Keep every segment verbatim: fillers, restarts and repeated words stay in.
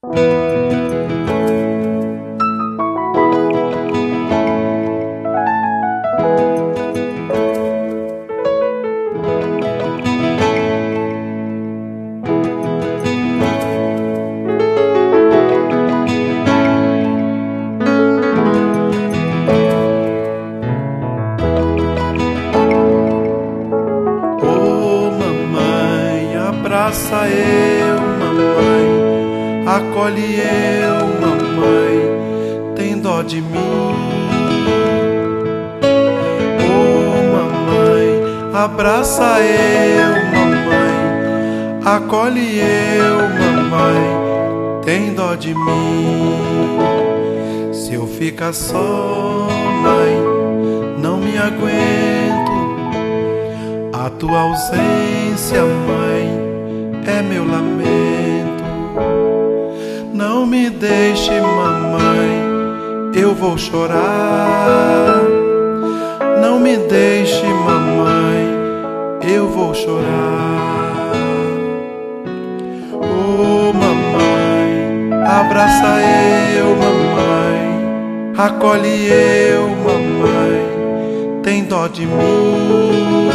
Abraça eu, mamãe, acolhe eu, mamãe, tem dó de mim. Oh, mamãe, abraça eu, mamãe, acolhe eu, mamãe, tem dó de mim. Se eu ficar só, mãe, não me aguento. A tua ausência, mãe, é meu lamento. Não me deixe, mamãe, eu vou chorar. Não me deixe, mamãe, eu vou chorar. Oh, mamãe, abraça eu, mamãe, acolhe eu, mamãe, tem dó de mim.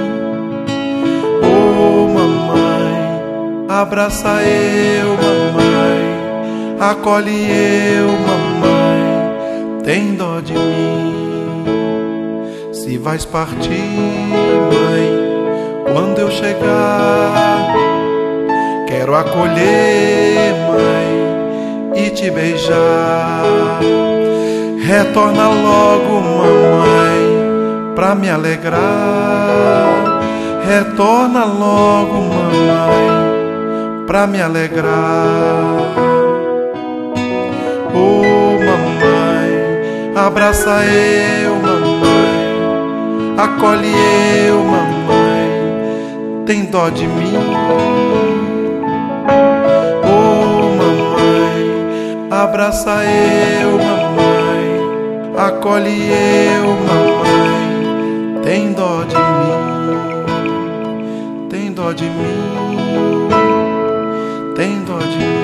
Oh, mamãe, abraça eu, mamãe, acolhe eu, mamãe, tem dó de mim. Se vais partir, mãe, quando eu chegar, quero acolher, mãe, e te beijar. Retorna logo, mamãe, pra me alegrar. Retorna logo, mamãe, pra me alegrar. Oh, mamãe, abraça eu, mamãe, acolhe eu, mamãe, tem dó de mim. Oh, mamãe, abraça eu, mamãe, acolhe eu, mamãe, tem dó de mim. Tem dó de mim, tem dó de mim.